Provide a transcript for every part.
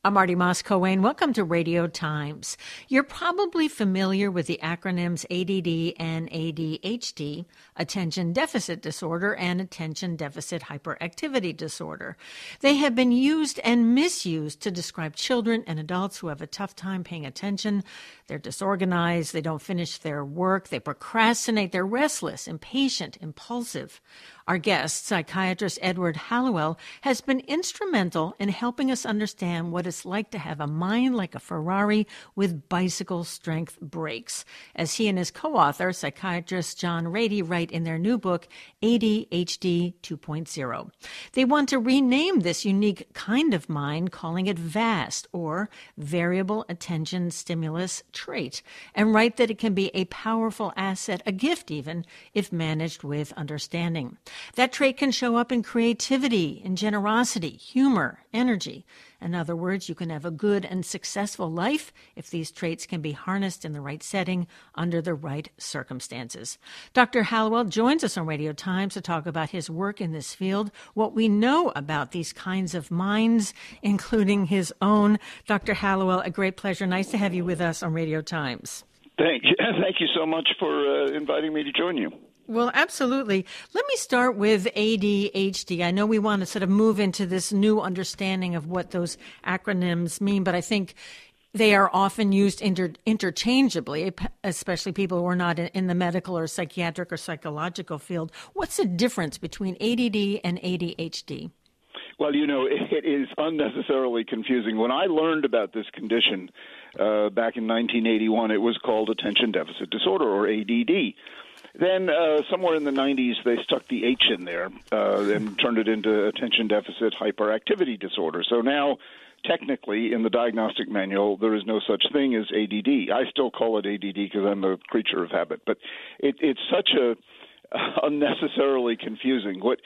I'm Marty Moss-Coane. Welcome to Radio Times. You're probably familiar with the acronyms ADD and ADHD, Attention Deficit Disorder and Attention Deficit Hyperactivity Disorder. They have been used and misused to describe children and adults who have a tough time paying attention. They're disorganized, they don't finish their work, they procrastinate, they're restless, impatient, impulsive. Our guest, psychiatrist Edward Hallowell, has been instrumental in helping us understand what it's like to have a mind like a Ferrari with bicycle-strength brakes, as he and his co-author, psychiatrist John Ratey, write in their new book, ADHD 2.0. They want to rename this unique kind of mind, calling it VAST, or Variable Attention Stimulus Trait, and write that it can be a powerful asset, a gift even, if managed with understanding. That trait can show up in creativity, in generosity, humor, energy. In other words, you can have a good and successful life if these traits can be harnessed in the right setting under the right circumstances. Dr. Hallowell joins us on Radio Times to talk about his work in this field, what we know about these kinds of minds, including his own. Dr. Hallowell, a great pleasure. Nice to have you with us on Radio Times. Thank you. Thank you so much for inviting me to join you. Well, absolutely. Let me start with ADHD. I know we want to sort of move into this new understanding of what those acronyms mean, but I think they are often used interchangeably, especially people who are not in the medical or psychiatric or psychological field. What's the difference between ADD and ADHD? Well, it is unnecessarily confusing. When I learned about this condition back in 1981, it was called attention deficit disorder, or ADD. Then somewhere in the 90s, they stuck the H in there and turned it into attention deficit hyperactivity disorder. So now, technically, in the diagnostic manual, there is no such thing as ADD. I still call it ADD because I'm a creature of habit. But it's such a unnecessarily confusing. What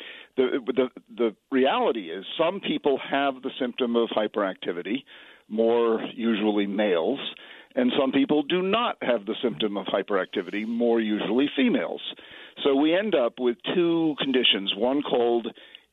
the reality is, some people have the symptom of hyperactivity, more usually males, and some people do not have the symptom of hyperactivity, more usually females. So we end up with two conditions, one called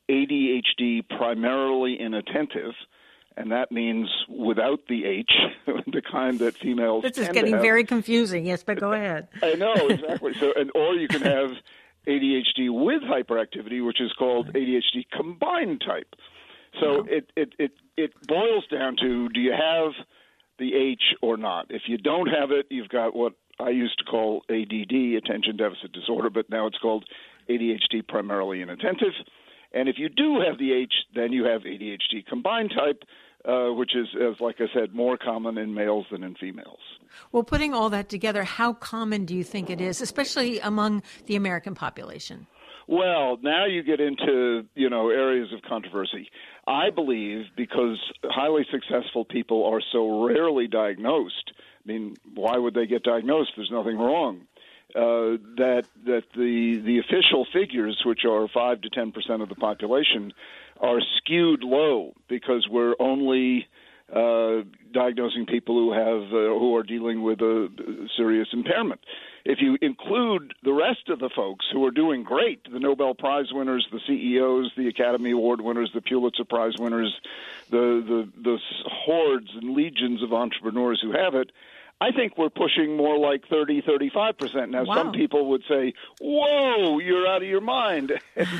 ADHD primarily inattentive, and that means without the H, the kind that females This is getting very confusing, yes, but go ahead. I know, exactly. Or you can have ADHD with hyperactivity, which is called ADHD combined type. So it boils down to, do you have the H or not? If you don't have it, you've got what I used to call ADD, attention deficit disorder, but now it's called ADHD primarily inattentive. And if you do have the H, then you have ADHD combined type, which is, as like I said, more common in males than in females. Well, putting all that together, how common do you think it is, especially among the American population? Well, now you get into, areas of controversy. I believe because highly successful people are so rarely diagnosed, I mean, why would they get diagnosed? There's nothing wrong. That the official figures, which are 5 to 10% of the population, are skewed low because we're only diagnosing people who are dealing with a serious impairment. If you include the rest of the folks who are doing great, the Nobel Prize winners, the CEOs, the Academy Award winners, the Pulitzer Prize winners, the hordes and legions of entrepreneurs who have it, I think we're pushing more like 30, 35%. Now, Wow. Some people would say, whoa, you're out of your mind.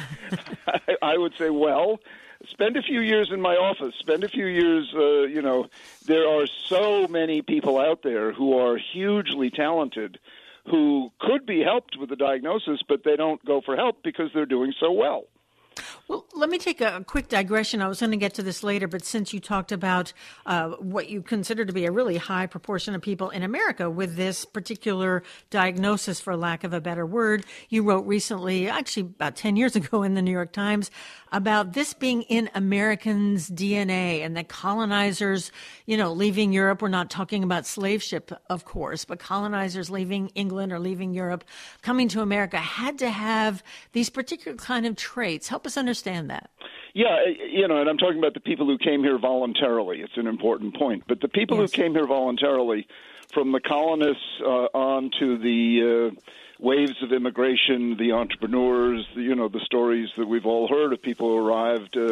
I would say, well, spend a few years in my office. Spend a few years, there are so many people out there who are hugely talented who could be helped with the diagnosis, but they don't go for help because they're doing so well. Well, let me take a quick digression. I was going to get to this later, but since you talked about what you consider to be a really high proportion of people in America with this particular diagnosis, for lack of a better word, you wrote recently, actually about 10 years ago in the New York Times, about this being in Americans' DNA and that colonizers, leaving Europe, we're not talking about slave ship, of course, but colonizers leaving England or leaving Europe, coming to America, had to have these particular kind of traits. Help us understand that. Yeah, and I'm talking about the people who came here voluntarily. It's an important point. But the people who came here voluntarily, from the colonists on to the waves of immigration, the entrepreneurs, the stories that we've all heard of people who arrived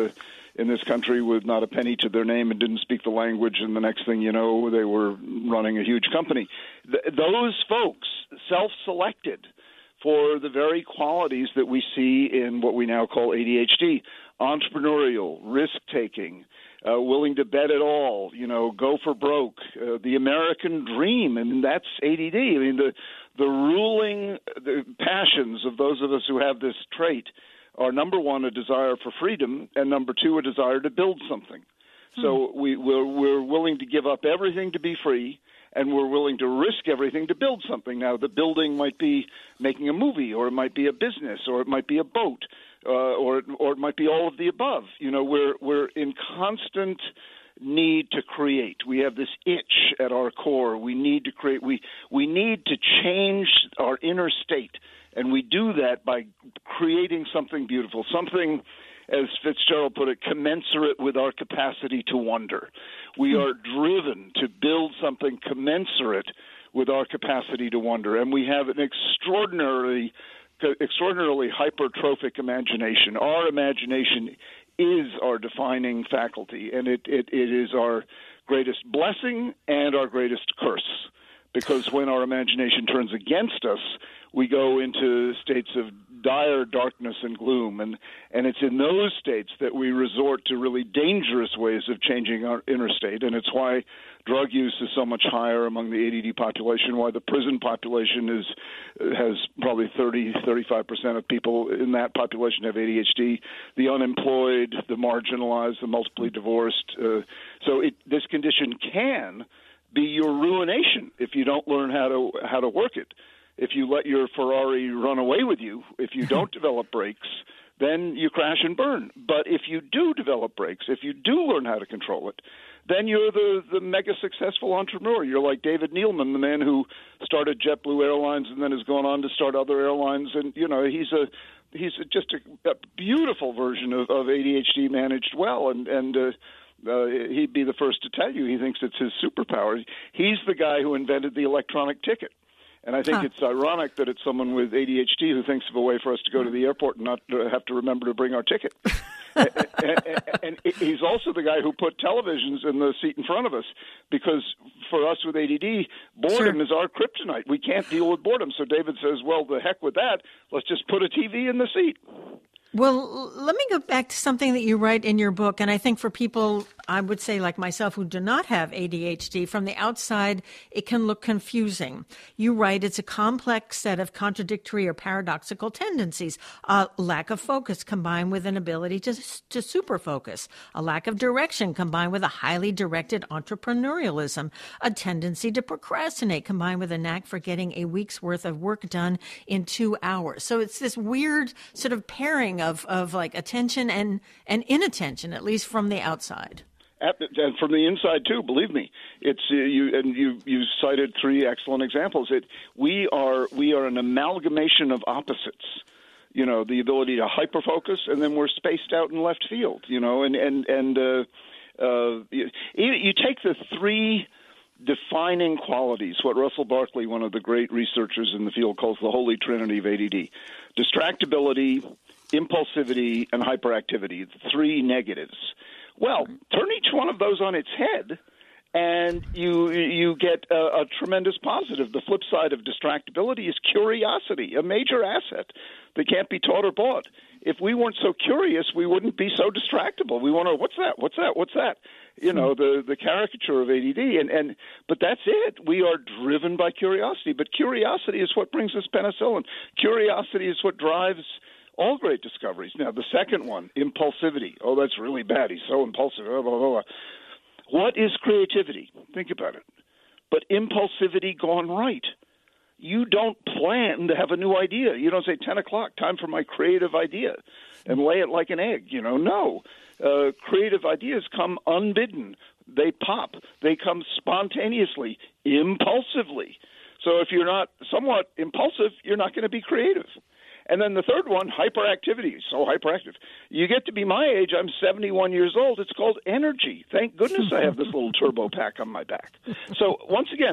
in this country with not a penny to their name and didn't speak the language, and the next thing you know, they were running a huge company. Those folks self-selected for the very qualities that we see in what we now call ADHD: entrepreneurial, risk-taking, willing to bet it all, go for broke, the American dream. I mean, that's ADD. I mean, the ruling passions of those of us who have this trait are, number one, a desire for freedom, and number two, a desire to build something. So we're willing to give up everything to be free, and we're willing to risk everything to build something. Now, the building might be making a movie, or it might be a business, or it might be a boat, or it might be all of the above. We're in constant need to create. We have this itch at our core. We need to create. We need to change our inner state, and we do that by creating something beautiful, something, as Fitzgerald put it, commensurate with our capacity to wonder. We are driven to build something commensurate with our capacity to wonder, and we have an extraordinarily hypertrophic imagination. Our imagination is our defining faculty, and it is our greatest blessing and our greatest curse, because when our imagination turns against us, we go into states of dire darkness and gloom, and it's in those states that we resort to really dangerous ways of changing our inner state, and it's why drug use is so much higher among the ADD population, why the prison population has probably 35% of people in that population have ADHD, the unemployed, the marginalized, the multiply divorced. So this condition can be your ruination if you don't learn how to work it. If you let your Ferrari run away with you, if you don't develop brakes, then you crash and burn. But if you do develop brakes, if you do learn how to control it, then you're the mega successful entrepreneur. You're like David Neeleman, the man who started JetBlue Airlines and then has gone on to start other airlines. And, he's just a beautiful version of ADHD managed well. And he'd be the first to tell you he thinks it's his superpower. He's the guy who invented the electronic ticket. And I think it's ironic that it's someone with ADHD who thinks of a way for us to go to the airport and not have to remember to bring our ticket. and he's also the guy who put televisions in the seat in front of us, because for us with ADD, boredom is our kryptonite. We can't deal with boredom. So David says, well, the heck with that. Let's just put a TV in the seat. Well, let me go back to something that you write in your book. And I think for people, I would say like myself, who do not have ADHD, from the outside, it can look confusing. You write it's a complex set of contradictory or paradoxical tendencies, a lack of focus combined with an ability to super focus, a lack of direction combined with a highly directed entrepreneurialism, a tendency to procrastinate combined with a knack for getting a week's worth of work done in 2 hours. So it's this weird sort of pairing of like attention and inattention, at least from the outside. And from the inside too, believe me, it's you cited three excellent examples. We are an amalgamation of opposites. The ability to hyperfocus, and then we're spaced out in left field. You take the three defining qualities, what Russell Barkley, one of the great researchers in the field, calls the holy trinity of ADD: distractibility, impulsivity, and hyperactivity, three negatives. Well, turn each one of those on its head, and you get a tremendous positive. The flip side of distractibility is curiosity, a major asset that can't be taught or bought. If we weren't so curious, we wouldn't be so distractible. We want to, what's that? The caricature of ADD. But that's it. We are driven by curiosity. But curiosity is what brings us penicillin. Curiosity is what drives all great discoveries. Now, the second one, impulsivity. Oh, that's really bad. He's so impulsive. Blah, blah, blah. What is creativity? Think about it. But impulsivity gone right. You don't plan to have a new idea. You don't say 10 o'clock, time for my creative idea, and lay it like an egg. No. Creative ideas come unbidden. They pop. They come spontaneously, impulsively. So if you're not somewhat impulsive, you're not going to be creative. And then the third one, hyperactivity, so hyperactive. You get to be my age, I'm 71 years old, it's called energy. Thank goodness I have this little turbo pack on my back. So once again,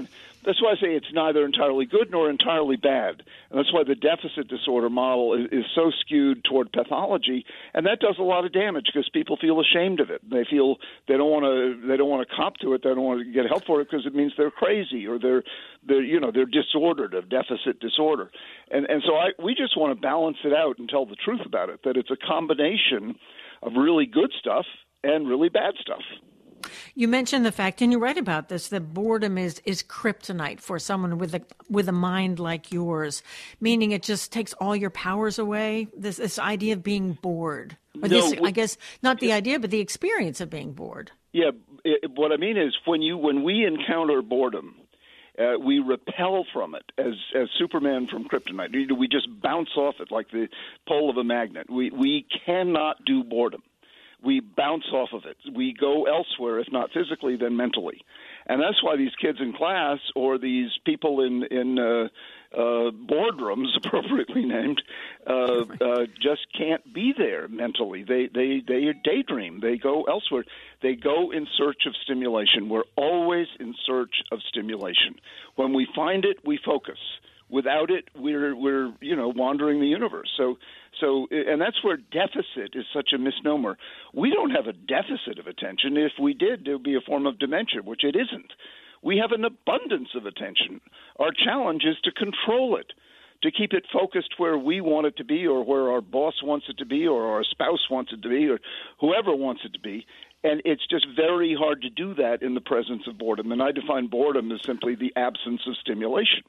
That's why I say it's neither entirely good nor entirely bad. And that's why the deficit disorder model is so skewed toward pathology, and that does a lot of damage because people feel ashamed of it. They feel they don't want to cop to it. They don't want to get help for it because it means they're crazy or they're disordered of deficit disorder. And so we just want to balance it out and tell the truth about it, that it's a combination of really good stuff and really bad stuff. You mentioned the fact, and you write about this, that boredom is kryptonite for someone with a mind like yours, meaning it just takes all your powers away. This idea of being bored, or I guess not the idea, but the experience of being bored. Yeah, what I mean is when we encounter boredom, we repel from it as Superman from kryptonite. We just bounce off it like the pole of a magnet. We cannot do boredom. We bounce off of it. We go elsewhere, if not physically, then mentally. And that's why these kids in class or these people in boardrooms, appropriately named, just can't be there mentally. They daydream. They go elsewhere. They go in search of stimulation. We're always in search of stimulation. When we find it, we focus. Without it, we're wandering the universe. So, and that's where deficit is such a misnomer. We don't have a deficit of attention. If we did, there would be a form of dementia, which it isn't. We have an abundance of attention. Our challenge is to control it, to keep it focused where we want it to be or where our boss wants it to be or our spouse wants it to be or whoever wants it to be. And it's just very hard to do that in the presence of boredom. And I define boredom as simply the absence of stimulation.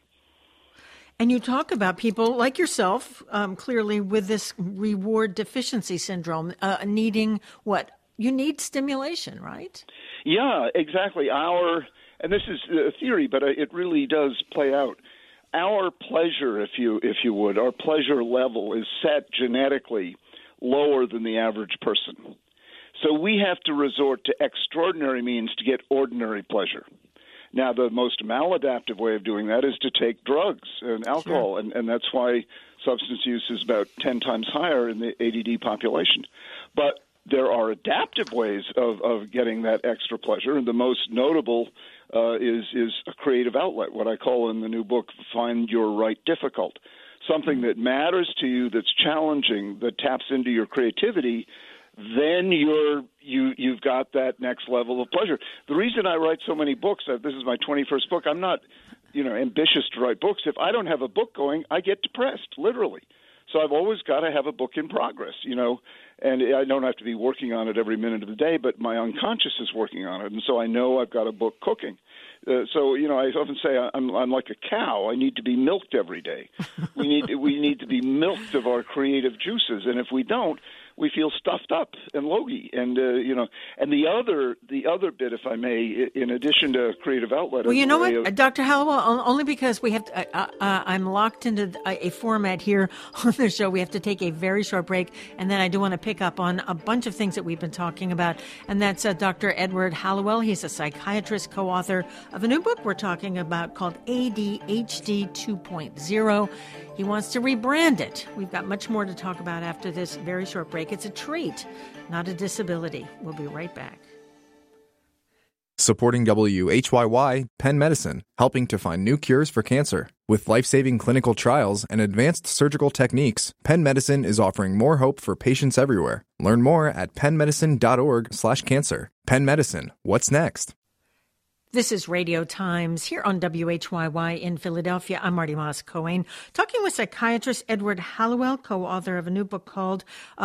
And you talk about people like yourself, clearly with this reward deficiency syndrome, needing what? You need stimulation, right? Yeah, exactly. And this is a theory, but it really does play out. Our pleasure, if you would, our pleasure level is set genetically lower than the average person. So we have to resort to extraordinary means to get ordinary pleasure. Now, the most maladaptive way of doing that is to take drugs and alcohol, sure. and that's why substance use is about 10 times higher in the ADD population. But there are adaptive ways of getting that extra pleasure, and the most notable is a creative outlet, what I call in the new book, Find Your Right Difficult. Something that matters to you, that's challenging, that taps into your creativity, then you've got that next level of pleasure. The reason I write so many books, this is my 21st book, I'm not, ambitious to write books. If I don't have a book going, I get depressed, literally. So I've always got to have a book in progress, and I don't have to be working on it every minute of the day, but my unconscious is working on it, and so I know I've got a book cooking. So I often say I'm like a cow. I need to be milked every day. We need to be milked of our creative juices, and if we don't, we feel stuffed up and logy. And and the other bit, if I may, in addition to creative outlet. Well, you know what, Dr. Hallowell, only because we have to, I'm locked into a format here on the show. We have to take a very short break, and then I do want to pick up on a bunch of things that we've been talking about, and that's Dr. Edward Hallowell. He's a psychiatrist, co-author of a new book we're talking about called ADHD 2.0. He wants to rebrand it. We've got much more to talk about after this very short break. It's a trait, not a disability. We'll be right back. Supporting WHYY, Penn Medicine, helping to find new cures for cancer. With life-saving clinical trials and advanced surgical techniques, Penn Medicine is offering more hope for patients everywhere. Learn more at pennmedicine.org/cancer. Penn Medicine, what's next? This is Radio Times here on WHYY in Philadelphia. I'm Marty Moss-Cohen, talking with psychiatrist Edward Hallowell, co-author of a new book called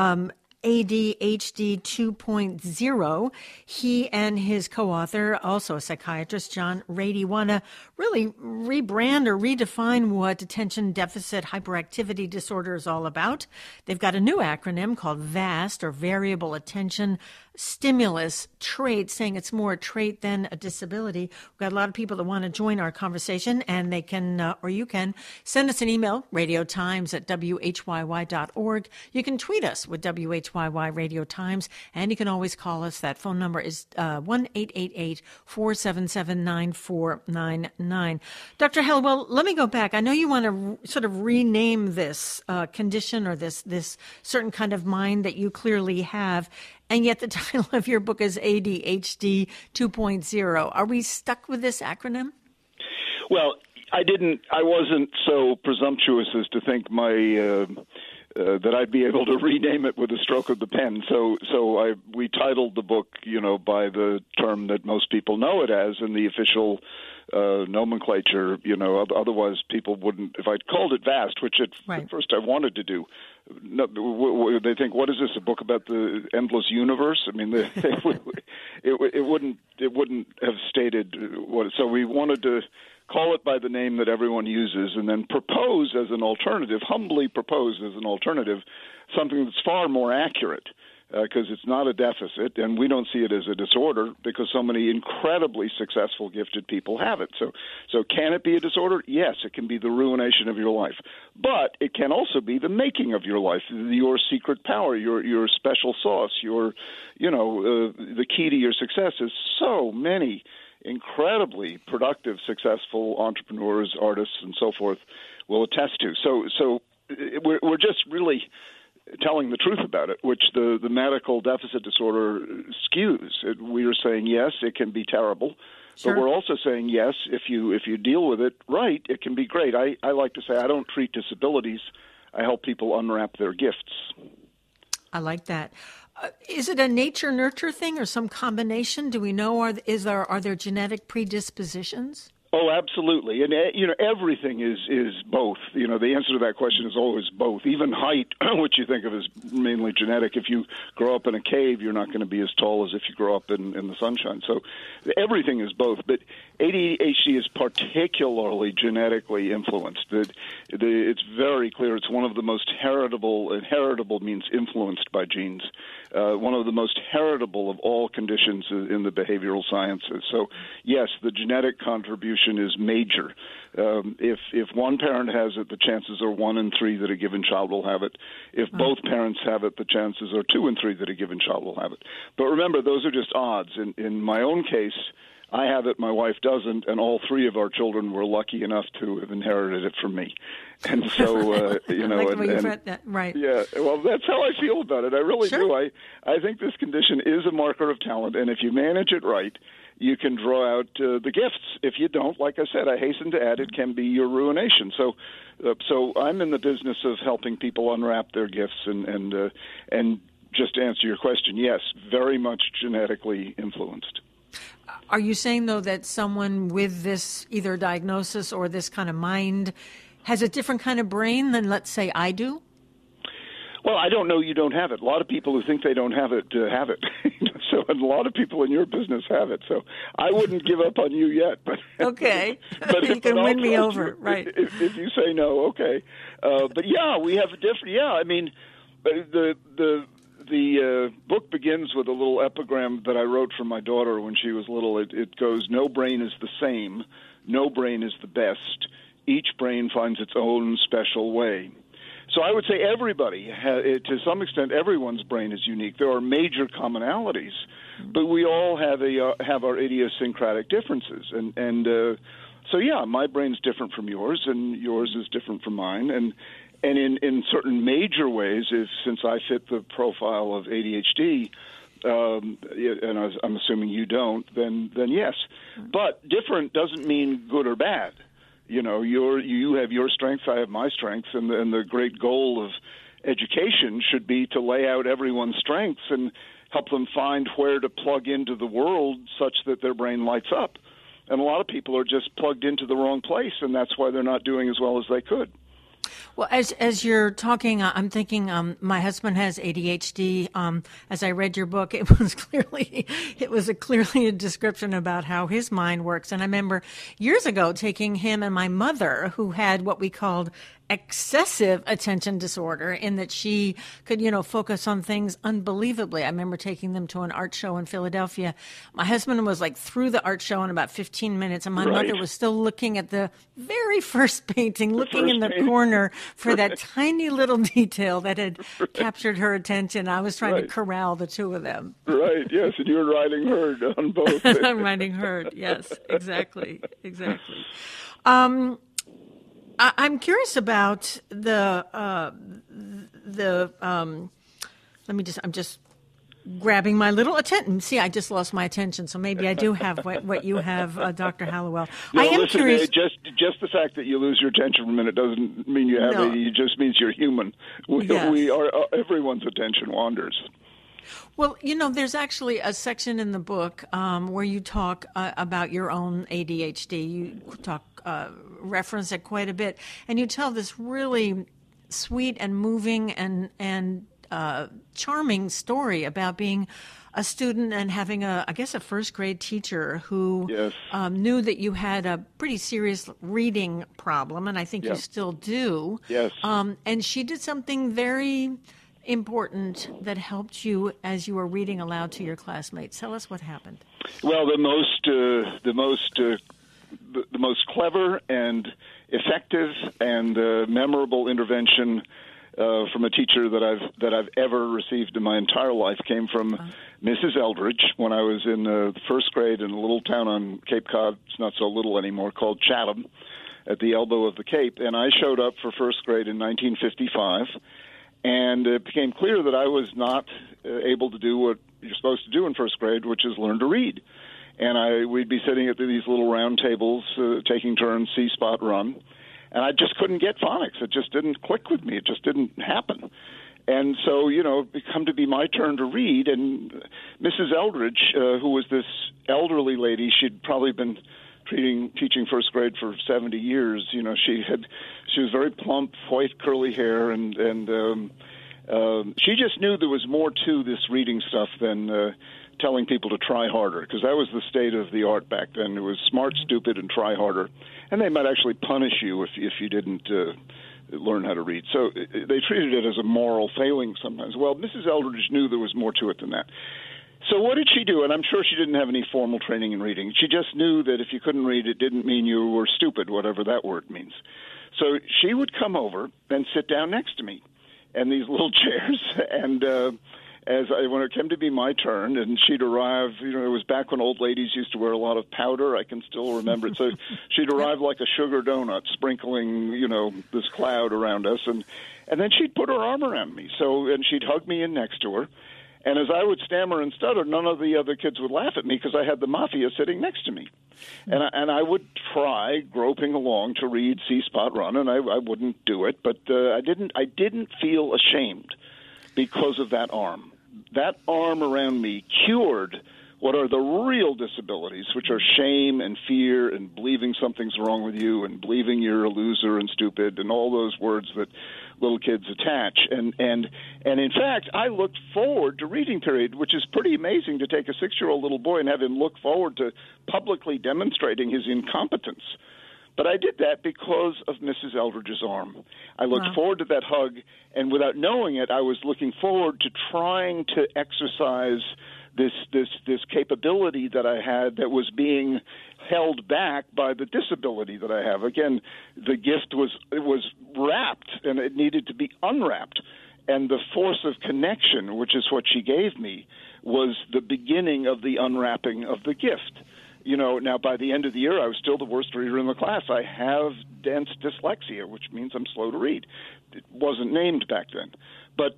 ADHD 2.0. He and his co-author, also a psychiatrist, John Ratey, want to really rebrand or redefine what attention deficit hyperactivity disorder is all about. They've got a new acronym called VAST, or Variable Attention Stimulus Trait, saying it's more a trait than a disability. We've got a lot of people that want to join our conversation, and they can, or you can, send us an email, radiotimes@whyy.org. You can tweet us with WHYY Radio Times, and you can always call us. That phone number is 1-888-477-9499. Dr. Hallowell, let me go back. I know you want to sort of rename this condition or this certain kind of mind that you clearly have, and yet the title of your book is ADHD 2.0. Are we stuck with this acronym? Well, I wasn't so presumptuous as to think that I'd be able to rename it with a stroke of the pen. So we titled the book, by the term that most people know it as in the official nomenclature. Otherwise people wouldn't. If I'd called it Vast, which at first I wanted to do, no, they think, what is this? A book about the endless universe? I mean, it wouldn't have stated what. So we wanted to call it by the name that everyone uses, and then propose as an alternative, humbly propose as an alternative, something that's far more accurate, because it's not a deficit, and we don't see it as a disorder because so many incredibly successful, gifted people have it. So can it be a disorder? Yes, it can be the ruination of your life. But it can also be the making of your life, your secret power, your special sauce, the key to your success is so many incredibly productive, successful entrepreneurs, artists, and so forth will attest to. So we're just really telling the truth about it, which the medical deficit disorder skews. We are saying, yes, it can be terrible, sure, but we're also saying, yes, if you deal with it right, it can be great. I like to say I don't treat disabilities. I help people unwrap their gifts. I like that. Is it a nature-nurture thing or some combination? Do we know, are there genetic predispositions? Oh, absolutely. And, everything is both. The answer to that question is always both. Even height, which you think of as mainly genetic, if you grow up in a cave, you're not going to be as tall as if you grow up in the sunshine. So everything is both. But ADHD is particularly genetically influenced. It's very clear. It's one of the most heritable, and heritable means influenced by genes, one of the most heritable of all conditions in the behavioral sciences. So, yes, the genetic contribution is major. If one parent has it, the chances are 1 in 3 that a given child will have it. If both parents have it, the chances are 2 in 3 that a given child will have it. But remember, those are just odds. In my own case, I have it, my wife doesn't, and all 3 of our children were lucky enough to have inherited it from me. And so, like the way you've read that, right? Yeah, well, that's how I feel about it. I really do. I think this condition is a marker of talent, and if you manage it right, you can draw out the gifts. If you don't, like I said, I hasten to add, it can be your ruination. So I'm in the business of helping people unwrap their gifts, and just to answer your question, yes, very much genetically influenced. Are you saying, though, that someone with this either diagnosis or this kind of mind has a different kind of brain than, let's say, I do? Well, I don't know you don't have it. A lot of people who think they don't have it have it. So, and a lot of people in your business have it. So I wouldn't give up on you yet. But okay. But you can win me over, right? If you say no, okay. But yeah, we have a different. Yeah, I mean, the book begins with a little epigram that I wrote for my daughter when she was little. It goes, "No brain is the same. No brain is the best. Each brain finds its own special way." So I would say everybody, to some extent, everyone's brain is unique. There are major commonalities, but we all have our idiosyncratic differences. And so, yeah, my brain's different from yours, and yours is different from mine. And in certain major ways, since I fit the profile of ADHD, and I'm assuming you don't, then yes. But different doesn't mean good or bad. You have your strengths, I have my strengths, and the great goal of education should be to lay out everyone's strengths and help them find where to plug into the world such that their brain lights up. And a lot of people are just plugged into the wrong place, and that's why they're not doing as well as they could. Well, as you're talking, I'm thinking my husband has ADHD. As I read your book, it was clearly a description about how his mind works. And I remember years ago taking him and my mother, who had what we called excessive attention disorder, in that she could, focus on things unbelievably. I remember taking them to an art show in Philadelphia. My husband was like through the art show in about 15 minutes, and my mother was still looking at the very first painting, looking in the corner for that tiny little detail that had captured her attention. I was trying to corral the two of them. Right, yes, and you were riding herd on both. I'm riding herd, yes, exactly. I'm curious about I'm just grabbing my little attention. See, I just lost my attention, so maybe I do have what you have, Dr. Hallowell. No, I am listen, curious. Just the fact that you lose your attention for a minute doesn't mean you have it. It just means you're human. We are. Everyone's attention wanders. Well, there's actually a section in the book where you talk about your own ADHD. You reference it quite a bit, and you tell this really sweet and moving and charming story about being a student and having a first grade teacher who knew that you had a pretty serious reading problem, and I think you still do. Yes. And she did something very important that helped you as you were reading aloud to your classmates. Tell us what happened. Well, the most clever and effective and memorable intervention from a teacher that I've ever received in my entire life came from Mrs. Eldridge when I was in the first grade in a little town on Cape Cod. It's not so little anymore, called Chatham, at the elbow of the Cape. And I showed up for first grade in 1955. And it became clear that I was not able to do what you're supposed to do in first grade, which is learn to read. And we'd be sitting at these little round tables, taking turns, see, spot, run. And I just couldn't get phonics. It just didn't click with me. It just didn't happen. And so, it come to be my turn to read. And Mrs. Eldridge, who was this elderly lady, she'd probably been teaching first grade for 70 years. She was very plump, white, curly hair, and she just knew there was more to this reading stuff than telling people to try harder, because that was the state of the art back then. It was smart, stupid, and try harder, and they might actually punish you if you didn't learn how to read. So they treated it as a moral failing sometimes. Well, Mrs. Eldridge knew there was more to it than that. So what did she do? And I'm sure she didn't have any formal training in reading. She just knew that if you couldn't read, it didn't mean you were stupid, whatever that word means. So she would come over and sit down next to me in these little chairs. And when it came to be my turn, and she'd arrive, it was back when old ladies used to wear a lot of powder. I can still remember it. So she'd arrive like a sugar donut, sprinkling, this cloud around us. And then she'd put her arm around me. And she'd hug me in next to her. And as I would stammer and stutter, none of the other kids would laugh at me because I had the mafia sitting next to me. And I would try, groping along, to read See, Spot, Run, and I wouldn't do it. But I didn't feel ashamed because of that arm. That arm around me cured what are the real disabilities, which are shame and fear and believing something's wrong with you and believing you're a loser and stupid and all those words that little kids attach. And in fact, I looked forward to reading period, which is pretty amazing to take a 6-year-old little boy and have him look forward to publicly demonstrating his incompetence. But I did that because of Mrs. Eldridge's arm. I looked forward to that hug, and without knowing it, I was looking forward to trying to exercise this capability that I had that was being held back by the disability that I have. Again, the gift was wrapped, and it needed to be unwrapped. And the force of connection, which is what she gave me, was the beginning of the unwrapping of the gift. Now by the end of the year, I was still the worst reader in the class. I have dense dyslexia, which means I'm slow to read. It wasn't named back then. But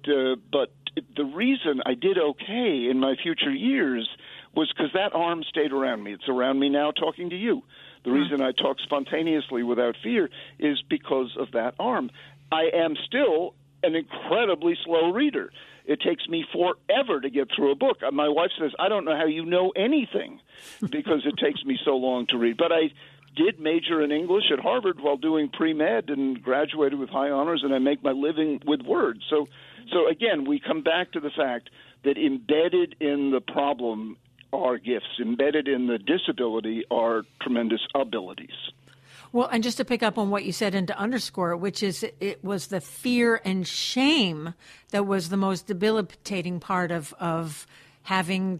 the reason I did okay in my future years was because that arm stayed around me. It's around me now talking to you. The reason I talk spontaneously without fear is because of that arm. I am still an incredibly slow reader. It takes me forever to get through a book. My wife says, I don't know how you know anything because it takes me so long to read. But I did major in English at Harvard while doing pre-med and graduated with high honors, and I make my living with words. So again, we come back to the fact that embedded in the problem are gifts. Embedded in the disability are tremendous abilities. Well, and just to pick up on what you said and to underscore it, which is it was the fear and shame that was the most debilitating part of having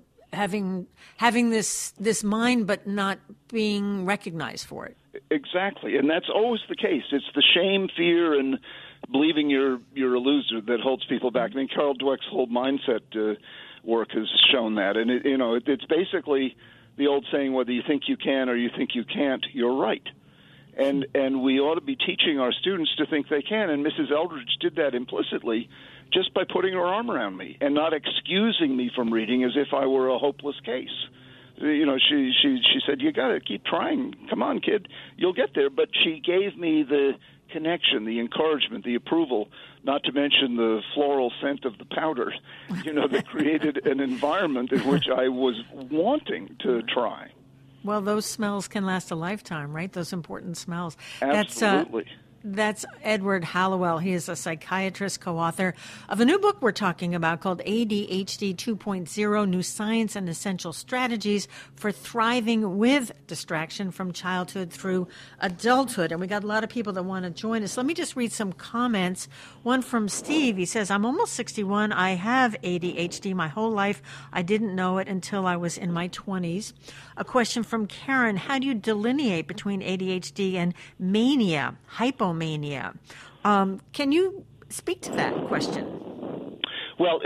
this mind but not being recognized for it. Exactly, and that's always the case. It's the shame, fear, and believing you're a loser that holds people back. I mean, Carol Dweck's whole mindset work has shown that, and it's basically the old saying: whether you think you can or you think you can't, you're right. And we ought to be teaching our students to think they can. And Mrs. Eldridge did that implicitly just by putting her arm around me and not excusing me from reading as if I were a hopeless case. She said, you got to keep trying. Come on, kid. You'll get there. But she gave me the connection, the encouragement, the approval, not to mention the floral scent of the powder, that created an environment in which I was wanting to try. Well, those smells can last a lifetime, right? Those important smells. Absolutely. That's Edward Hallowell. He is a psychiatrist, co-author of a new book we're talking about called ADHD 2.0, New Science and Essential Strategies for Thriving with Distraction from Childhood Through Adulthood. And we got a lot of people that want to join us. Let me just read some comments. One from Steve. He says, I'm almost 61. I have ADHD my whole life. I didn't know it until I was in my 20s. A question from Karen. How do you delineate between ADHD and mania, hypomania? Can you speak to that question? Well,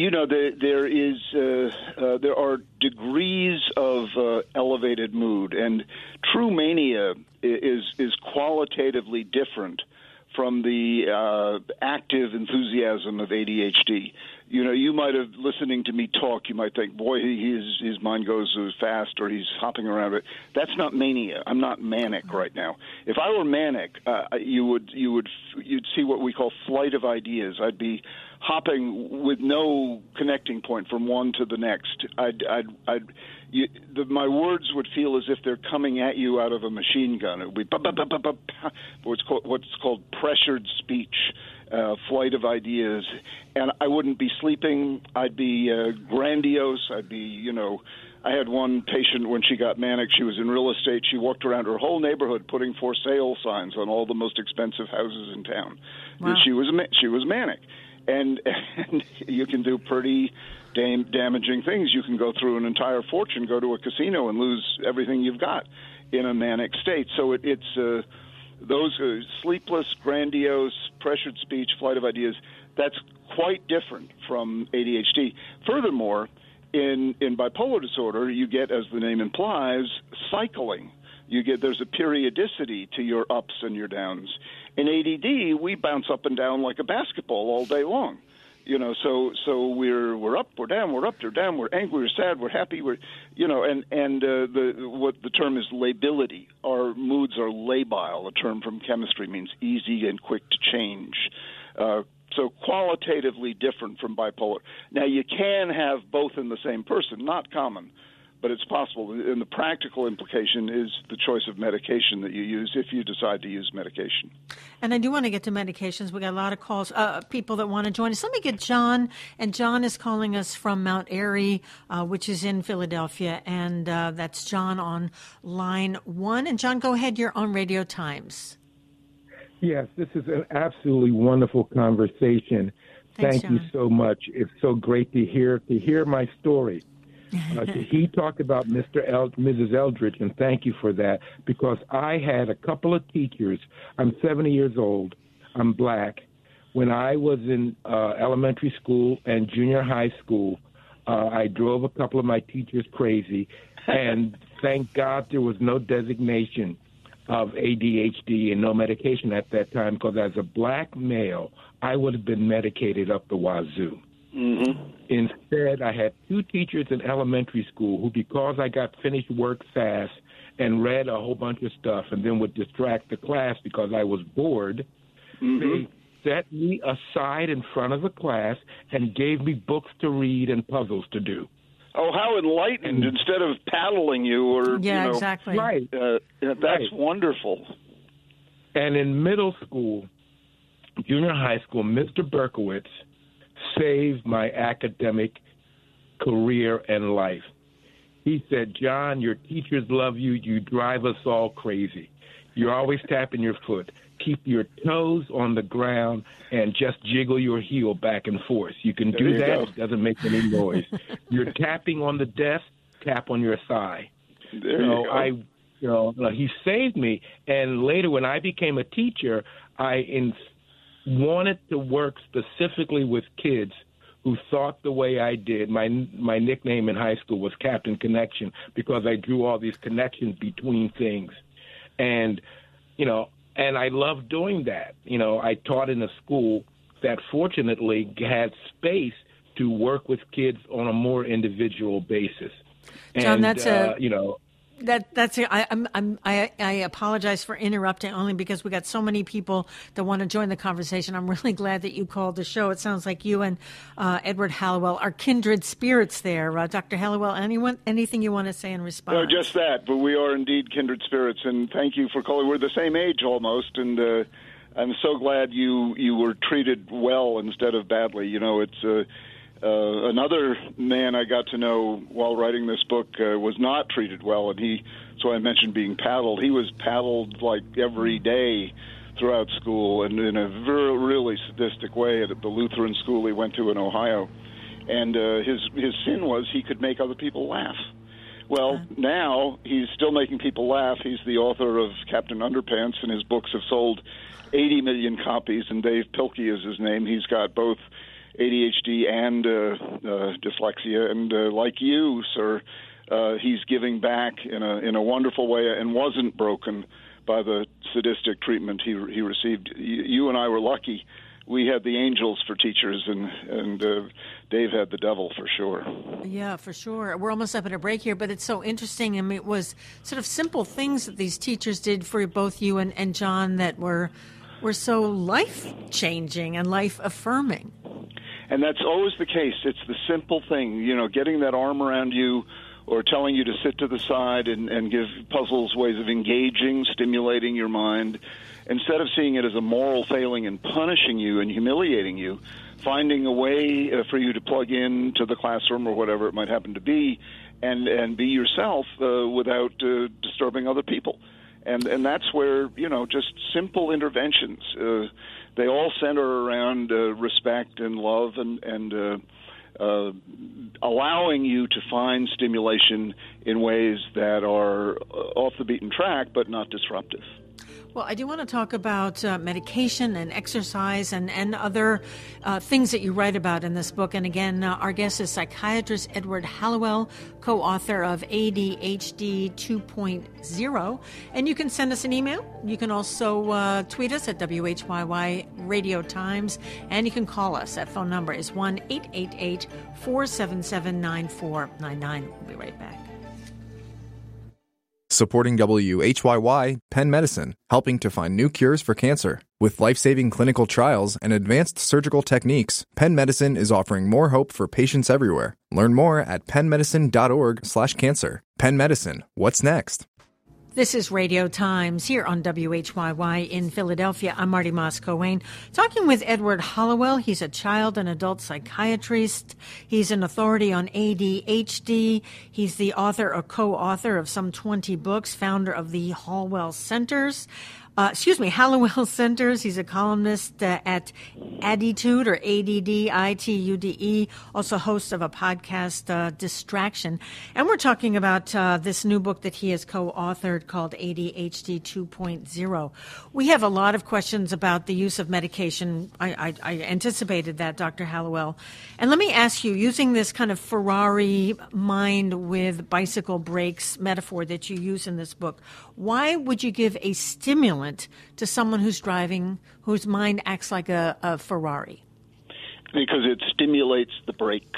there are degrees of elevated mood, and true mania is qualitatively different from the active enthusiasm of ADHD. You might have, listening to me talk, you might think, boy, his mind goes fast, or he's hopping around. But that's not mania. I'm not manic right now. If I were manic, you'd see what we call flight of ideas. I'd be hopping with no connecting point from one to the next. My words would feel as if they're coming at you out of a machine gun. It would be what's called pressured speech. Flight of ideas, and I wouldn't be sleeping. I'd be grandiose. I'd be, I had one patient when she got manic. She was in real estate. She walked around her whole neighborhood putting for sale signs on all the most expensive houses in town. Wow. She was manic, and you can do pretty damaging things. You can go through an entire fortune, go to a casino, and lose everything you've got in a manic state. So it's those sleepless, grandiose, pressured speech, flight of ideas, that's quite different from ADHD. Furthermore, in bipolar disorder, you get, as the name implies, cycling. There's a periodicity to your ups and your downs. In ADD, we bounce up and down like a basketball all day long. So we're up, we're down, we're up, we're down, we're angry, we're sad, we're happy, what the term is lability. Our moods are labile. A term from chemistry means easy and quick to change. So qualitatively different from bipolar. Now, you can have both in the same person, not common, but it's possible. And the practical implication is the choice of medication that you use if you decide to use medication. And I do want to get to medications. We got a lot of calls, people that want to join us. Let me get John. And John is calling us from Mount Airy, which is in Philadelphia. And that's John on line 1. And John, go ahead. You're on Radio Times. Yes, this is an absolutely wonderful conversation. Thanks, Thank you so much. It's so great to hear my story. He talked about Mrs. Eldridge, and thank you for that, because I had a couple of teachers. I'm 70 years old. I'm black. When I was in elementary school and junior high school, I drove a couple of my teachers crazy, and thank God there was no designation of ADHD and no medication at that time, because as a black male, I would have been medicated up the wazoo. Mm-hmm. Instead, I had two teachers in elementary school who, because I got finished work fast and read a whole bunch of stuff and then would distract the class because I was bored, they set me aside in front of the class and gave me books to read and puzzles to do. Oh, how enlightened, instead of paddling you or, exactly. Right. That's wonderful. And in middle school, junior high school, Mr. Berkowitz saved my academic career and life. He said, John, your teachers love you. You drive us all crazy. You're always tapping your foot. Keep your toes on the ground and just jiggle your heel back and forth. You can do that. Go. It doesn't make any noise. You're tapping on the desk, tap on your thigh. There you go. He saved me. And later when I became a teacher, I wanted to work specifically with kids who thought the way I did. My nickname in high school was Captain Connection, because I drew all these connections between things. And I loved doing that. I taught in a school that fortunately had space to work with kids on a more individual basis. John, and, that's you know. I apologize for interrupting only because we got so many people that want to join the conversation. I'm really glad that you called the show. It sounds like you and Edward Hallowell are kindred spirits there. Dr. Hallowell, anything you want to say in response? No, just that. But we are indeed kindred spirits, and thank you for calling. We're the same age almost, and I'm so glad you were treated well instead of badly. You know, it's another man I got to know while writing this book was not treated well, and so I mentioned being paddled. He was paddled like every day throughout school, and in a really sadistic way at the Lutheran school he went to in Ohio. And his sin was he could make other people laugh. Well, now he's still making people laugh. He's the author of Captain Underpants, and his books have sold 80 million copies, and Dave Pilkey is his name. He's got both ADHD and dyslexia, and like you, sir, he's giving back in a wonderful way, and wasn't broken by the sadistic treatment he received. You and I were lucky. We had the angels for teachers, and Dave had the devil for sure. Yeah, for sure. We're almost up at a break here, but it's so interesting. I mean, it was sort of simple things that these teachers did for both you and John that were so life-changing and life-affirming. And that's always the case. It's the simple thing, you know, getting that arm around you or telling you to sit to the side and give puzzles ways of engaging, stimulating your mind. Instead of seeing it as a moral failing and punishing you and humiliating you, finding a way for you to plug in to the classroom or whatever it might happen to be and be yourself without disturbing other people. And that's where, you know, just simple interventions, they all center around respect and love and allowing you to find stimulation in ways that are off the beaten track but not disruptive. Well, I do want to talk about medication and exercise and other things that you write about in this book. And again, our guest is psychiatrist Edward Hallowell, co-author of ADHD 2.0. And you can send us an email. You can also tweet us at WHYY Radio Times. And you can call us. That phone number is 1-888-477-9499. We'll be right back. Supporting WHYY, Penn Medicine, helping to find new cures for cancer. With life-saving clinical trials and advanced surgical techniques, Penn Medicine is offering more hope for patients everywhere. Learn more at pennmedicine.org/cancer. Penn Medicine, what's next? This is Radio Times here on WHYY in Philadelphia. I'm Marty Moss-Coane, talking with Edward Hallowell. He's a child and adult psychiatrist. He's an authority on ADHD. He's the author or co-author of some 20 books, founder of the Hallowell Centers. Hallowell Centers. He's a columnist at Additude or ADDITUDE, also host of a podcast, Distraction. And we're talking about this new book that he has co-authored called ADHD 2.0. We have a lot of questions about the use of medication. I anticipated that, Dr. Hallowell. And let me ask you, using this kind of Ferrari mind with bicycle brakes metaphor that you use in this book, why would you give a stimulant to someone who's driving, whose mind acts like a Ferrari? Because it stimulates the brakes,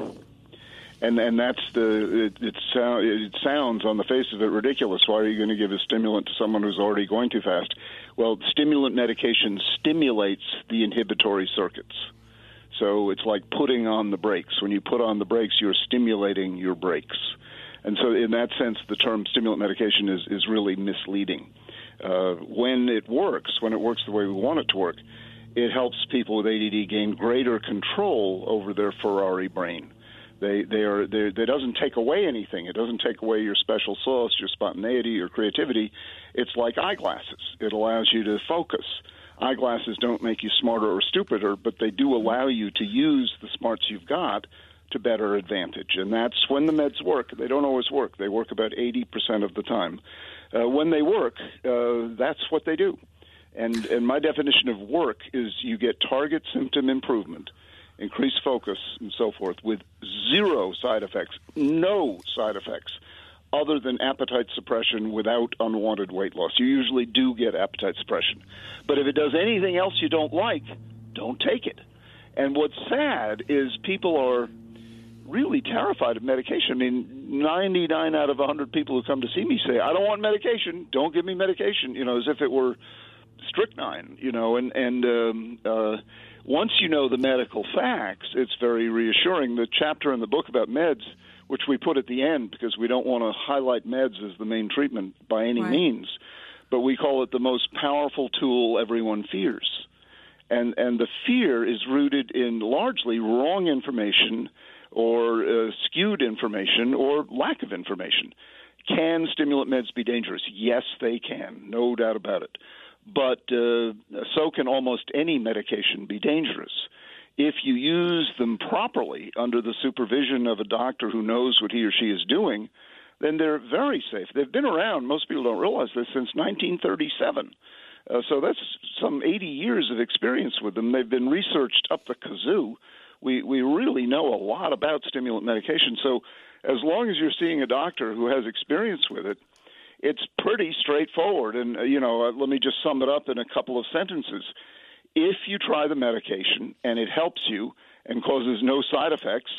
and that's it sounds on the face of it ridiculous. Why are you going to give a stimulant to someone who's already going too fast? Well, stimulant medication stimulates the inhibitory circuits. So it's like putting on the brakes. When you put on the brakes, you're stimulating your brakes. And so in that sense, the term stimulant medication is really misleading. When it works the way we want it to work, it helps people with ADD gain greater control over their Ferrari brain. They doesn't take away anything. It doesn't take away your special sauce, your spontaneity, your creativity. It's like eyeglasses. It allows you to focus. Eyeglasses don't make you smarter or stupider, but they do allow you to use the smarts you've got to better advantage. And that's when the meds work. They don't always work. They work about 80% of the time. When they work, that's what they do. And my definition of work is you get target symptom improvement, increased focus, and so forth, with zero side effects, no side effects, other than appetite suppression without unwanted weight loss. You usually do get appetite suppression. But if it does anything else you don't like, don't take it. And what's sad is people are really terrified of medication. I mean, 99 out of 100 people who come to see me say, I don't want medication. Don't give me medication, as if it were strychnine, and once you know the medical facts, it's very reassuring. The chapter in the book about meds, which we put at the end because we don't want to highlight meds as the main treatment by any means, but we call it the most powerful tool everyone fears. And the fear is rooted in largely wrong information or skewed information or lack of information. Can stimulant meds be dangerous? Yes, they can, no doubt about it. But so can almost any medication be dangerous. If you use them properly under the supervision of a doctor who knows what he or she is doing, then they're very safe. They've been around, most people don't realize this, since 1937. So that's some 80 years of experience with them. They've been researched up the kazoo. We really know a lot about stimulant medication. So as long as you're seeing a doctor who has experience with it, it's pretty straightforward. And, let me just sum it up in a couple of sentences. If you try the medication and it helps you and causes no side effects,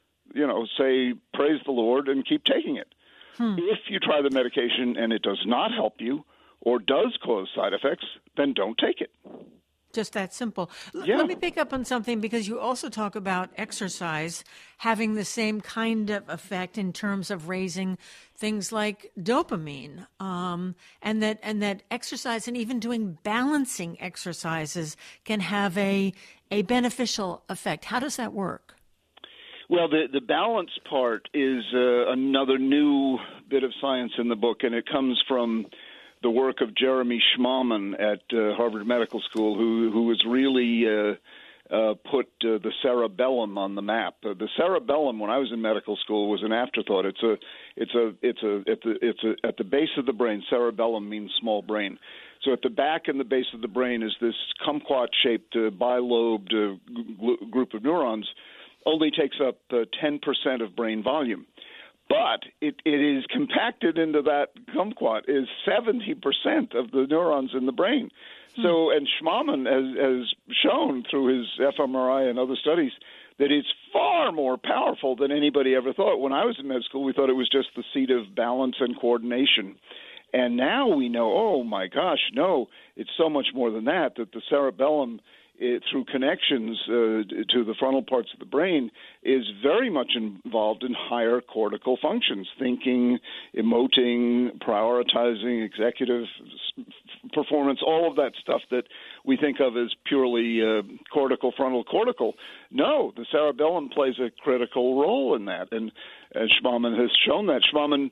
say, praise the Lord and keep taking it. If you try the medication and it does not help you or does cause side effects, then don't take it. Just that simple. Let me pick up on something, because you also talk about exercise having the same kind of effect in terms of raising things like dopamine, and that exercise and even doing balancing exercises can have a beneficial effect. How does that work? Well, the balance part is another new bit of science in the book, and it comes from the work of Jeremy Schmahmann at Harvard Medical School, who has really put the cerebellum on the map. The cerebellum, when I was in medical school, was an afterthought. It's at the base of the brain. Cerebellum means small brain. So at the back and the base of the brain is this kumquat-shaped bilobed group of neurons. Only takes up 10% of brain volume. But it is compacted into that kumquat is 70% of the neurons in the brain. So, and Schmahmann has shown through his fMRI and other studies that it's far more powerful than anybody ever thought. When I was in med school, we thought it was just the seat of balance and coordination. And now we know, oh my gosh, no, it's so much more than that the cerebellum, through connections to the frontal parts of the brain, is very much involved in higher cortical functions, thinking, emoting, prioritizing, executive performance, all of that stuff that we think of as purely cortical, frontal cortical. No, the cerebellum plays a critical role in that, and Schmahmann has shown that. Schmahmann,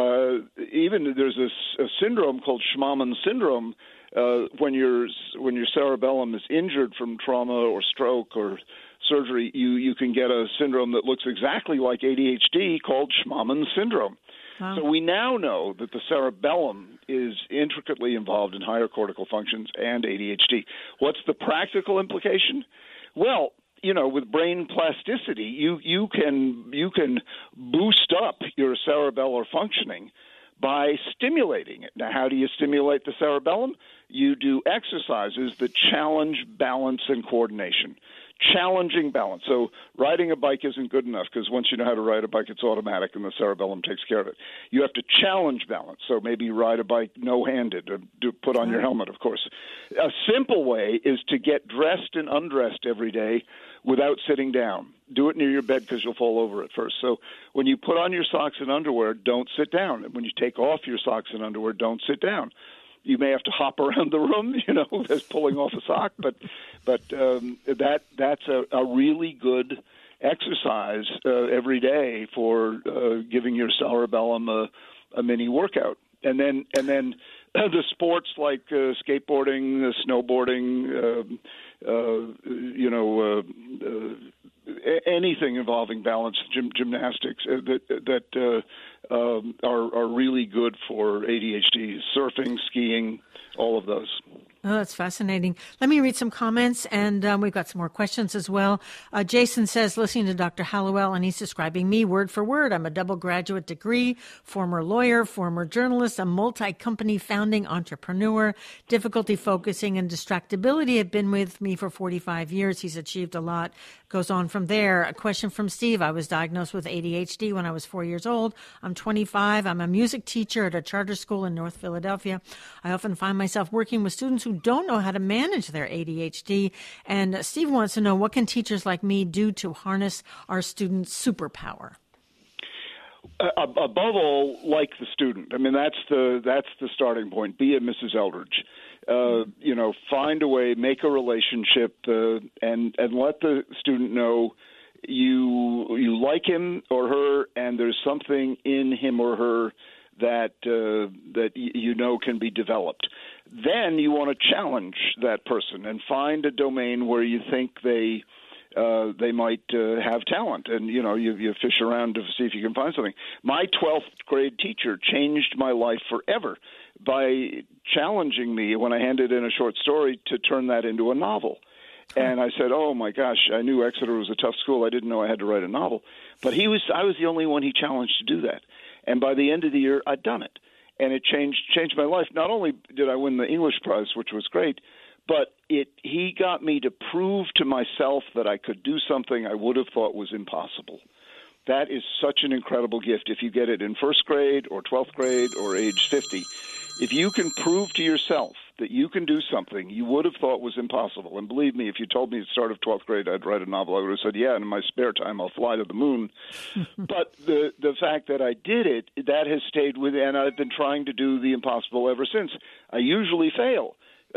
even there's a syndrome called Schmahmann syndrome, when your cerebellum is injured from trauma or stroke or surgery, you can get a syndrome that looks exactly like ADHD called Schmahmann syndrome. Wow. So we now know that the cerebellum is intricately involved in higher cortical functions and ADHD. What's the practical implication? Well, with brain plasticity, you can boost up your cerebellar functioning by stimulating it. Now, how do you stimulate the cerebellum? You do exercises that challenge balance and coordination. Challenging balance. So riding a bike isn't good enough, because once you know how to ride a bike, it's automatic and the cerebellum takes care of it. You have to challenge balance. So maybe ride a bike no-handed, or put on your helmet, of course. A simple way is to get dressed and undressed every day without sitting down. Do it near your bed, because you'll fall over at first. So when you put on your socks and underwear, don't sit down. And when you take off your socks and underwear, don't sit down. You may have to hop around the room, as pulling off a sock, but that's a really good exercise every day for giving your cerebellum a mini workout. And then the sports like skateboarding, snowboarding, anything involving balance, gymnastics that are really good for ADHD, surfing, skiing, all of those. Oh, that's fascinating. Let me read some comments, and we've got some more questions as well. Jason says, listening to Dr. Hallowell, and he's describing me word for word. I'm a double graduate degree, former lawyer, former journalist, a multi-company founding entrepreneur. Difficulty focusing and distractibility have been with me for 45 years. He's achieved a lot. Goes on from there. A question from Steve. I was diagnosed with ADHD when I was 4 years old. I'm 25. I'm a music teacher at a charter school in North Philadelphia. I often find myself working with students who don't know how to manage their ADHD. And Steve wants to know, what can teachers like me do to harness our students' superpower? Above all, like the student. I mean, that's the starting point. Be a Mrs. Eldridge. Find a way, make a relationship, and let the student know you like him or her, and there's something in him or her that can be developed. Then you want to challenge that person and find a domain where you think they might have talent, and you fish around to see if you can find something. My 12th grade teacher changed my life forever by challenging me when I handed in a short story to turn that into a novel. And I said, "Oh my gosh, I knew Exeter was a tough school. I didn't know I had to write a novel." But I was the only one he challenged to do that. And by the end of the year, I'd done it, and it changed my life. Not only did I win the English prize, which was great, but he got me to prove to myself that I could do something I would have thought was impossible. That is such an incredible gift if you get it in first grade or 12th grade or age 50. If you can prove to yourself that you can do something you would have thought was impossible, and believe me, if you told me at the start of 12th grade I'd write a novel, I would have said, yeah, and in my spare time I'll fly to the moon. But the fact that I did it, that has stayed with me, and I've been trying to do the impossible ever since. I usually fail.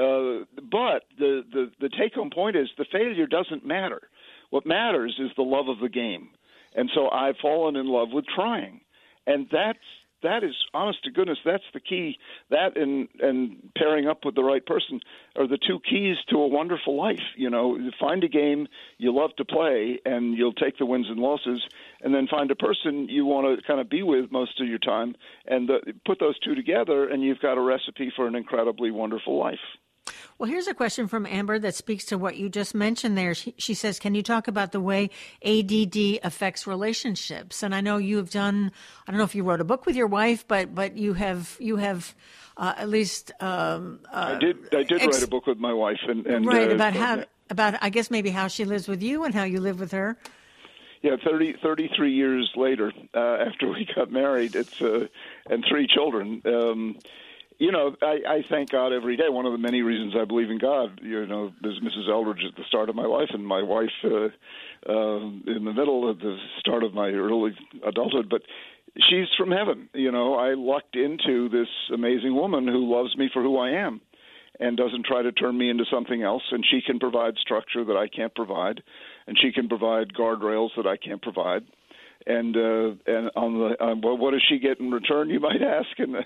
But the take-home point is the failure doesn't matter. What matters is the love of the game. And so I've fallen in love with trying. And that is, honest to goodness, that's the key. That and pairing up with the right person are the two keys to a wonderful life. Find a game you love to play, and you'll take the wins and losses, and then find a person you want to kind of be with most of your time, and put those two together, and you've got a recipe for an incredibly wonderful life. Well, here's a question from Amber that speaks to what you just mentioned there. She says, can you talk about the way ADD affects relationships? And I know you have done, I don't know if you wrote a book with your wife, but you have at least I did write a book with my wife, and right, about I guess maybe how she lives with you and how you live with her. Yeah, 33 years later, after we got married, and 3 children. I thank God every day. One of the many reasons I believe in God, there's Mrs. Eldridge at the start of my life, and my wife in the middle of the start of my early adulthood. But she's from heaven. I lucked into this amazing woman who loves me for who I am and doesn't try to turn me into something else. And she can provide structure that I can't provide, and she can provide guardrails that I can't provide. And what does she get in return, you might ask? And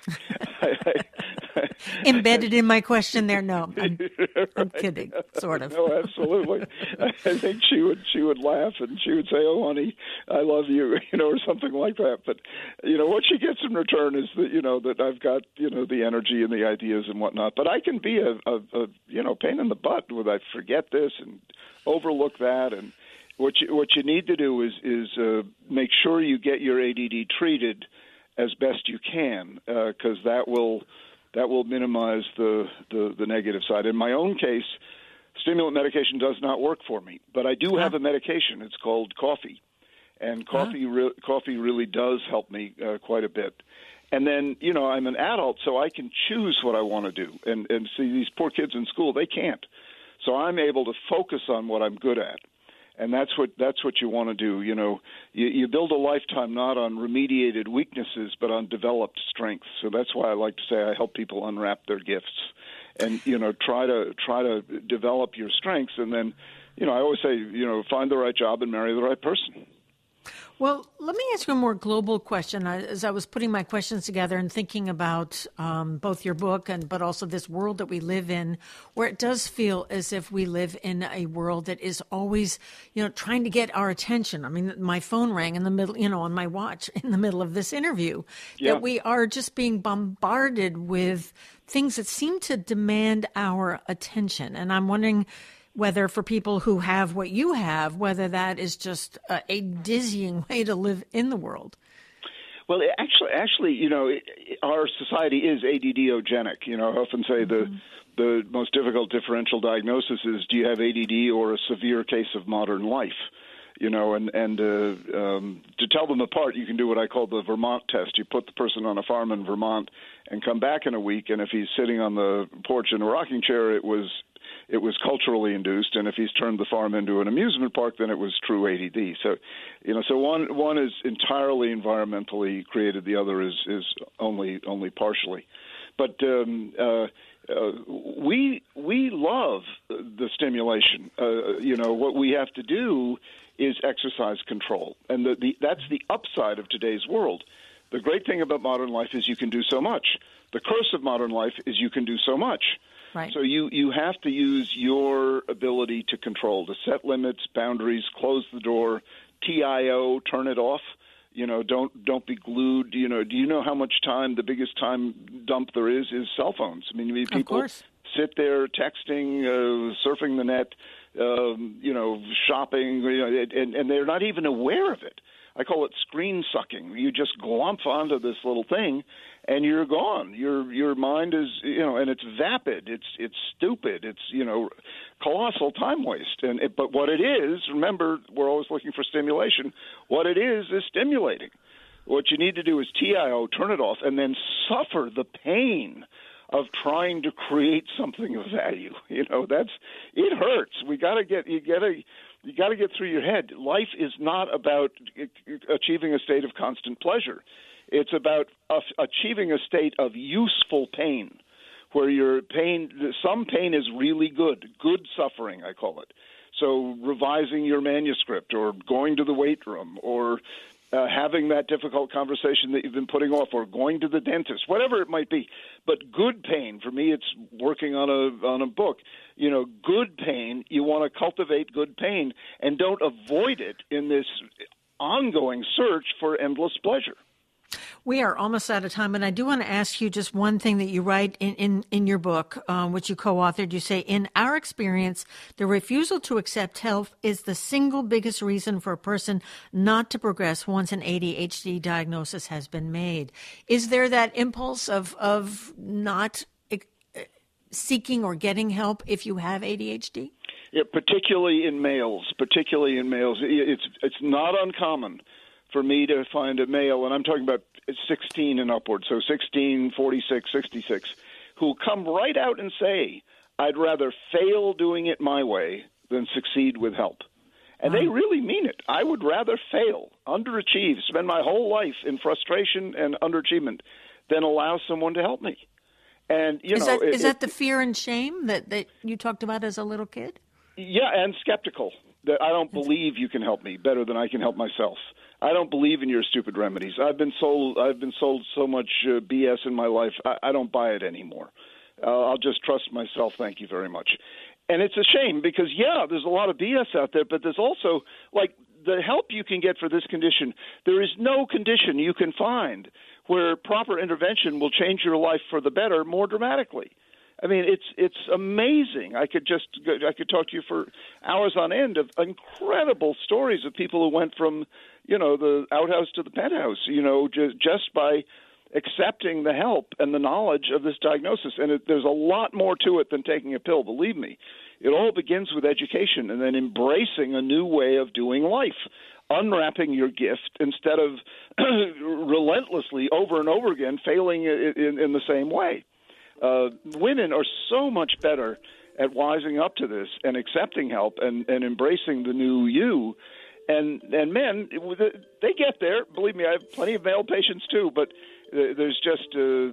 embedded in my question there, no, I'm kidding, sort of. No, absolutely. I think she would laugh, and she would say, "Oh, honey, I love you," or something like that. But what she gets in return is that that I've got the energy and the ideas and whatnot. But I can be a pain in the butt when I forget this and overlook that. And what you need to do is make sure you get your ADD treated as best you can, because that will minimize the negative side. In my own case, stimulant medication does not work for me, but I do have a medication. It's called coffee, and coffee really does help me quite a bit. And then I'm an adult, so I can choose what I want to do. And see, these poor kids in school, they can't. So I'm able to focus on what I'm good at. And that's what you want to do. You build a lifetime not on remediated weaknesses, but on developed strengths. So that's why I like to say I help people unwrap their gifts, and try to develop your strengths. And then, I always say, find the right job and marry the right person. Well, let me ask you a more global question. As I was putting my questions together and thinking about both your book but also this world that we live in, where it does feel as if we live in a world that is always, trying to get our attention. I mean, my phone rang in the middle, on my watch in the middle of this interview. Yeah. That we are just being bombarded with things that seem to demand our attention. And I'm wondering whether for people who have what you have, whether that is just a dizzying way to live in the world. Well, actually, you know, our society is ADD-ogenic. You know, I often say the most difficult differential diagnosis is, do you have ADD or a severe case of modern life? You know, and to tell them apart, you can do what I call the Vermont test. You put the person on a farm in Vermont and come back in a week, and if he's sitting on the porch in a rocking chair, it was culturally induced, and if he's turned the farm into an amusement park, then it was true ADD. So, you know, so one is entirely environmentally created, the other is only partially. But we love the stimulation. You know, what we have to do is exercise control, and that's the upside of today's world. The great thing about modern life is you can do so much. The curse of modern life is you can do so much. Right. So you have to use your ability to control, to set limits, boundaries, close the door, TIO, turn it off. You know, don't be glued. You know, do you know how much time, the biggest time dump there is cell phones? I mean, people sit there texting, surfing the net, you know, shopping, you know, and they're not even aware of it. I call it screen sucking. You just glomp onto this little thing, and you're gone. Your mind is, you know, and it's vapid. It's stupid. It's, you know, colossal time waste. But what it is, remember, we're always looking for stimulation. What it is stimulating. What you need to do is TIO, turn it off, and then suffer the pain of trying to create something of value. You know, it hurts. You got to get through your head. Life is not about achieving a state of constant pleasure. It's about achieving a state of useful pain, where some pain is really good suffering, I call it. So revising your manuscript, or going to the weight room, or having that difficult conversation that you've been putting off, or going to the dentist, whatever it might be. But good pain, for me, it's working on a book. You know, good pain, you want to cultivate good pain, and don't avoid it in this ongoing search for endless pleasure. We are almost out of time, and I do want to ask you just one thing that you write in your book, which you co-authored. You say, in our experience, the refusal to accept help is the single biggest reason for a person not to progress once an ADHD diagnosis has been made. Is there that impulse of not seeking or getting help if you have ADHD? Yeah, particularly in males. It's not uncommon for me to find a male, and I'm talking about 16 and upward, so 16, 46, 66, who come right out and say, I'd rather fail doing it my way than succeed with help. And they really mean it. I would rather fail, underachieve, spend my whole life in frustration and underachievement than allow someone to help me. And is that the fear and shame that you talked about as a little kid? Yeah, and skeptical. That I don't believe you can help me better than I can help myself. I don't believe in your stupid remedies. I've been sold so much BS in my life. I don't buy it anymore. I'll just trust myself. Thank you very much. And it's a shame because, yeah, there's a lot of BS out there, but there's also, like, the help you can get for this condition. There is no condition you can find where proper intervention will change your life for the better more dramatically. I mean, it's amazing. I could talk to you for hours on end of incredible stories of people who went from, you know, the outhouse to the penthouse, you know, just by accepting the help and the knowledge of this diagnosis. And there's a lot more to it than taking a pill, believe me. It all begins with education and then embracing a new way of doing life, unwrapping your gift instead of relentlessly over and over again failing in the same way. Women are so much better at wising up to this and accepting help and embracing the new you. And men, they get there. Believe me, I have plenty of male patients too, but there's just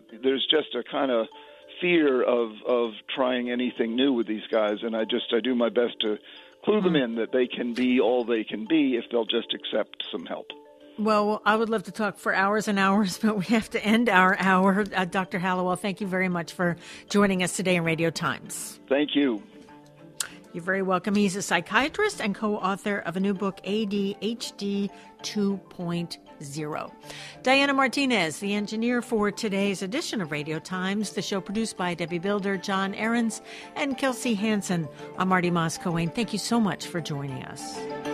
a kind of fear of trying anything new with these guys, and I do my best to clue them in that they can be all they can be if they'll just accept some help. Well, I would love to talk for hours and hours, but we have to end our hour. Dr. Hallowell, thank you very much for joining us today in Radio Times. Thank you. You're very welcome. He's a psychiatrist and co-author of a new book, ADHD 2.0. Diana Martinez, the engineer for today's edition of Radio Times, the show produced by Debbie Builder, John Ahrens, and Kelsey Hansen. I'm Marty Moss-Cohen. Thank you so much for joining us.